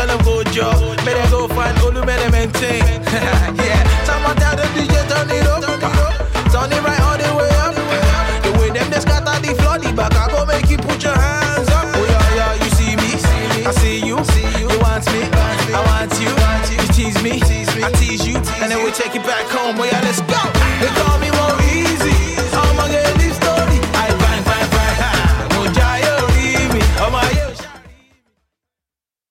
tell them go job. May they go find all who made them maintain. Yeah, someone tell the DJ turn it up. Turn it right all the way up. The way them they scatter the floor, the back I go make you put your hands up. Oh yeah, yeah, you see me, I see you. You want me, I want you. You tease me, I tease you, and then we take it back home. Oh yeah, let's